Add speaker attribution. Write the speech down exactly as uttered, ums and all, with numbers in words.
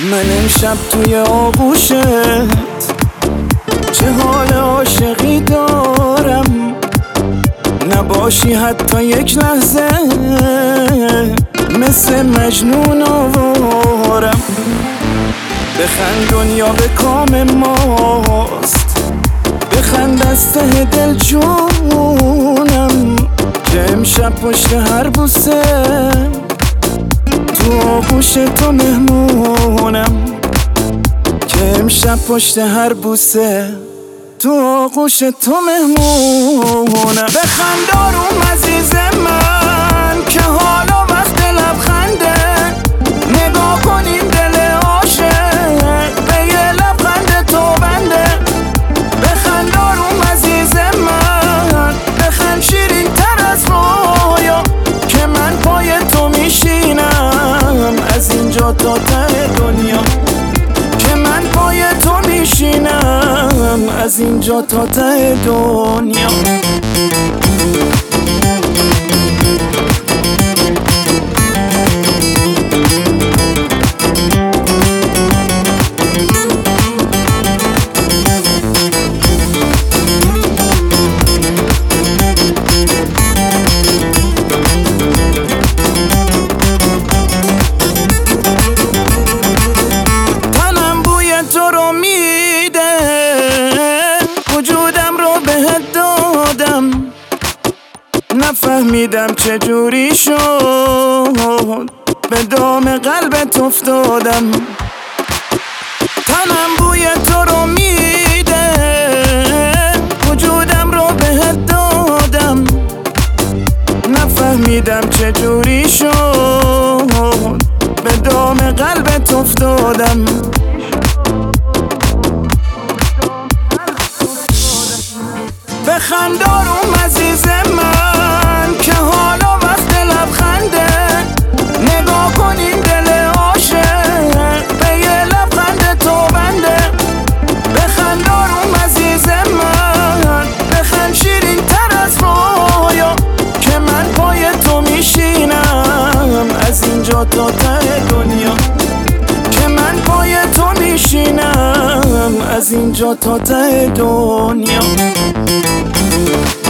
Speaker 1: من امشب توی آغوشت چه حال عاشقی دارم، نباشی حتی یک لحظه مثل مجنون آوارم. بخند دنیا به کام ماست، بخند از ته دل جونم، که امشب پشت هر بوسه تو آغوش تو مهمونم، که امشب پشت هر بوسه تو آغوش تو مهمونم. بخند آروم عزیز من که حالا وقت لبخنده، نگاه کنیم دل عاشق به یه لبخند تو بنده. بخند آروم عزیز من، بخند شیرین تر از رویا، که من پای تو میشینم از اینجا تا ته دنیا، که من پای تو میشینم از اینجا تا ته دنیا. نفهمیدم چجوری شد به دام قلبت افتادم. تنم بوی تو رو میده، وجودم رو بهت دادم. نفهمیدم چجوری شد به دام قلبت افتادم. بخند آروم عزیز من که حالا وقت لبخنده، نگاه کنیم دل عاشق به یه لبخند تو بنده. بخند آروم عزیز من، بخند شیرین تر از رویا، که من پای تو میشینم از اینجا تا ته دنیا، که من پای تو میشینم از اینجا تا ته دنیا.